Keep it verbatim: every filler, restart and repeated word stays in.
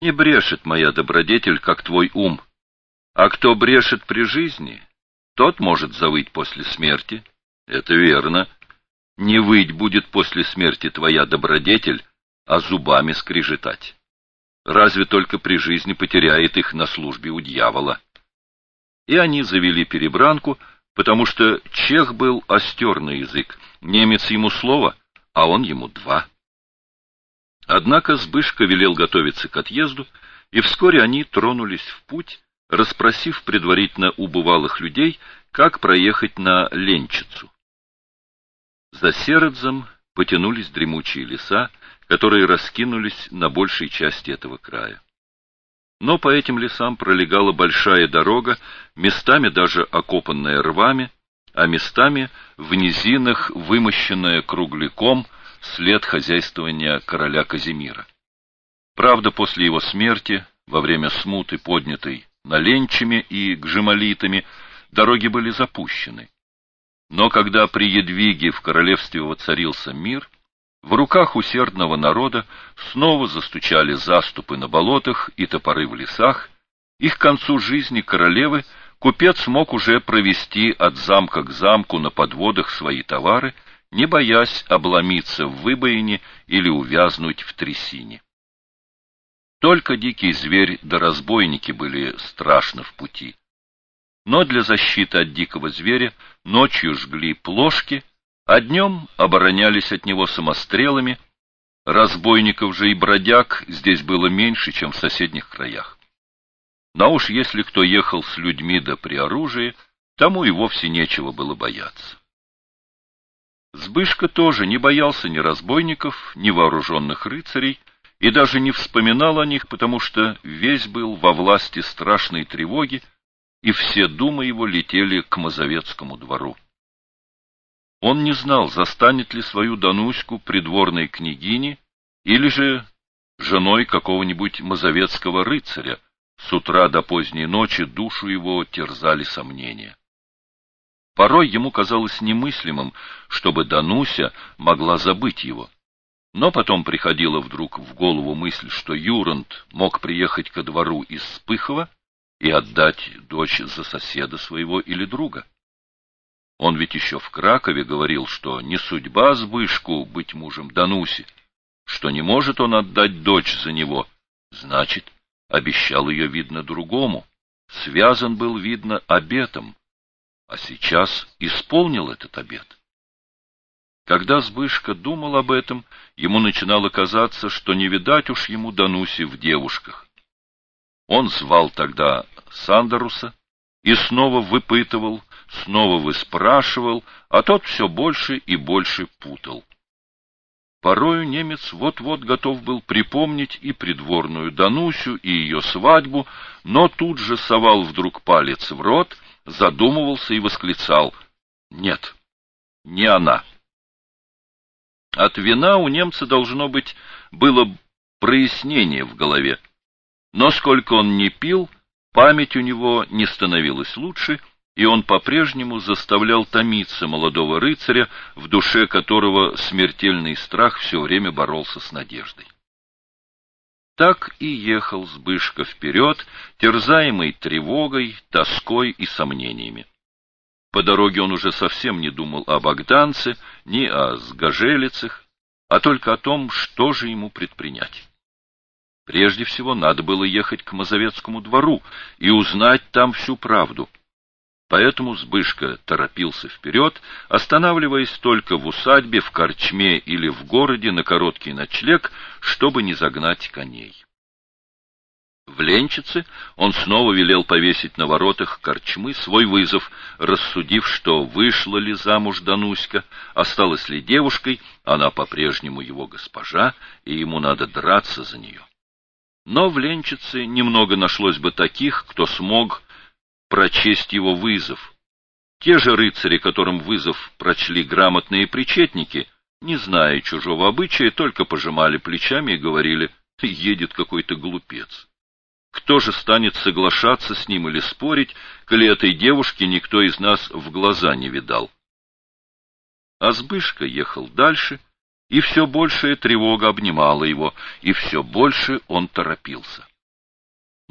Не брешет моя добродетель, как твой ум. А кто брешет при жизни, тот может завыть после смерти. Это верно. Не выть будет после смерти твоя добродетель, а зубами скрежетать. Разве только при жизни потеряет их на службе у дьявола. И они завели перебранку, потому что чех был остер на язык, немец ему слово, а он ему два. Однако Збышка велел готовиться к отъезду, и вскоре они тронулись в путь, расспросив предварительно у бывалых людей, как проехать на Ленчицу. За Середзом потянулись дремучие леса, которые раскинулись на большей части этого края. Но по этим лесам пролегала большая дорога, местами даже окопанная рвами, а местами в низинах вымощенная кругляком, след хозяйствования короля Казимира. Правда, после его смерти, во время смуты, поднятой наленчами и гжемолитами, дороги были запущены. Но когда при Едвиге в королевстве воцарился мир, в руках усердного народа снова застучали заступы на болотах и топоры в лесах, и к концу жизни королевы купец мог уже провести от замка к замку на подводах свои товары, не боясь обломиться в выбоине или увязнуть в трясине. Только дикий зверь да разбойники были страшны в пути. Но для защиты от дикого зверя ночью жгли плошки, а днем оборонялись от него самострелами. Разбойников же и бродяг здесь было меньше, чем в соседних краях. Но уж если кто ехал с людьми да при оружии, тому и вовсе нечего было бояться. Збышка тоже не боялся ни разбойников, ни вооруженных рыцарей, и даже не вспоминал о них, потому что весь был во власти страшной тревоги, и все думы его летели к Мазовецкому двору. Он не знал, застанет ли свою Дануську придворной княгини или же женой какого-нибудь мазовецкого рыцаря. С утра до поздней ночи душу его терзали сомнения. Порой ему казалось немыслимым, чтобы Дануся могла забыть его. Но потом приходила вдруг в голову мысль, что Юранд мог приехать ко двору из Спыхова и отдать дочь за соседа своего или друга. Он ведь еще в Кракове говорил, что не судьба Збышку быть мужем Дануси, что не может он отдать дочь за него, значит, обещал ее, видно, другому, связан был, видно, обетом, а сейчас исполнил этот обет. Когда Збышка думал об этом, ему начинало казаться, что не видать уж ему Дануси в девушках. Он звал тогда Сандаруса и снова выпытывал, снова выспрашивал, а тот все больше и больше путал. Порою немец вот-вот готов был припомнить и придворную Данусю, и ее свадьбу, но тут же совал вдруг палец в рот, задумывался и восклицал: «Нет, не она». От вина у немца, должно быть, было прояснение в голове, но сколько он ни пил, память у него не становилась лучше, и он по-прежнему заставлял томиться молодого рыцаря, в душе которого смертельный страх все время боролся с надеждой. Так и ехал Збышка вперед, терзаемый тревогой, тоской и сомнениями. По дороге он уже совсем не думал о Богданце, ни о сгожелицах, а только о том, что же ему предпринять. Прежде всего надо было ехать к Мазовецкому двору и узнать там всю правду. Поэтому Збышка торопился вперед, останавливаясь только в усадьбе, в корчме или в городе на короткий ночлег, чтобы не загнать коней. В Ленчице он снова велел повесить на воротах корчмы свой вызов, рассудив, что вышла ли замуж Дануська, осталась ли девушкой, она по-прежнему его госпожа, и ему надо драться за нее. Но в Ленчице немного нашлось бы таких, кто смог прочесть его вызов. Те же рыцари, которым вызов прочли грамотные причетники, не зная чужого обычая, только пожимали плечами и говорили: «Едет какой-то глупец». Кто же станет соглашаться с ним или спорить, коли этой девушки никто из нас в глаза не видал? А Збышка ехал дальше, и все большая тревога обнимала его, и все больше он торопился.